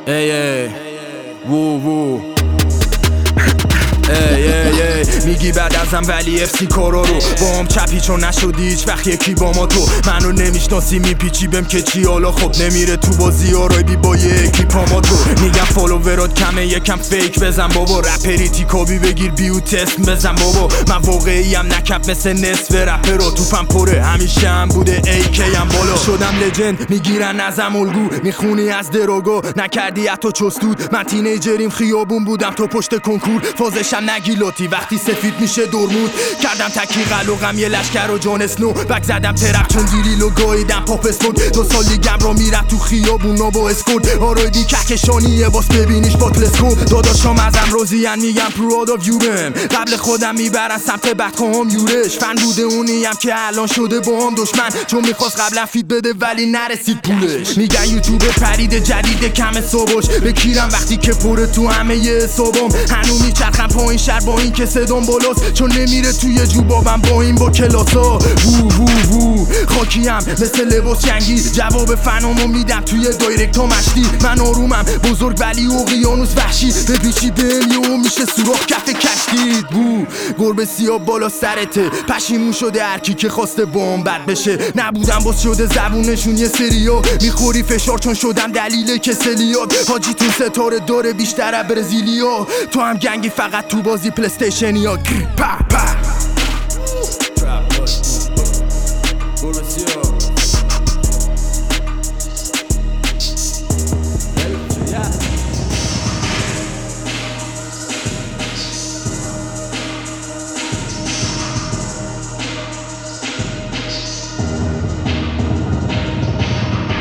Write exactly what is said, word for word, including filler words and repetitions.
ای ای وو وو ای ای ای میگی بعد ازم ولی افسی کارا رو با هم چپی چون نشدی هیچ وقت یکی با ما تو منو نمیشناسی میپیچی بهم که چی حالا خب نمیره تو بازی ها رای بی با یه اکیپا ما تو میگم فالوورات کمه یکم فیک بزن بابا رپری تیکابی بگیر بیو تست بزن بابا من واقعی هم نکپ مثل نصف رپرا توپم پره همیشه هم بوده ای کی هم بالا شدم لجند میگیرن ازم الگو میخونی از دروگو نکردی حتی چستود من تینیجریم خیابون بودم تو پشت کنکور فازشم نگی لطی وقتی سفید میشه دورمود کردم تکی قلوقم یه لشکر و جان اسنو بک زدم ترق چون دیریل و گاییدم پاپ اسموک دو سال دیگم را میرم تو خیابونا با اسکورد آرایدی کهکشانیه باس ببینیش با تلسکوپ داداشام ازم روزیان میگم پرود آف یو بم قبل خودم میبرن سمت بدخواهم یورش فن بوده اونیم که الان شده با هم دشمن چون میخواست قبلا فید بده ولی نرسید پولش میگن یوتیوب پرید جدید کم صبحش بکیرم وقتی که پره تو همه یه حسابم هنو میچرخم پایین شهر با این که صدام بالاست چون نمیره توی جوبابم با این با کلاسا وو وو وو خاکیم مثل لباس جنگی جواب فنامو میدم توی دایرکت ها مشتی من آرومم بزرگ ولی اقیانوس وحشی بپیچی بهم یهو میشه سوراخ کف کشتی وو گربه سیاه بالا سرته پشیمون شده هرکی که خواسته بام بد بشه نبودم باز شده زبونشون یه سریا میخوری فشار چون شدم دلیل کسلیات حاجی تو ستاره داره بیشتر برزیلیا تو هم گنگی فقط تو بازی پلیستیشنیا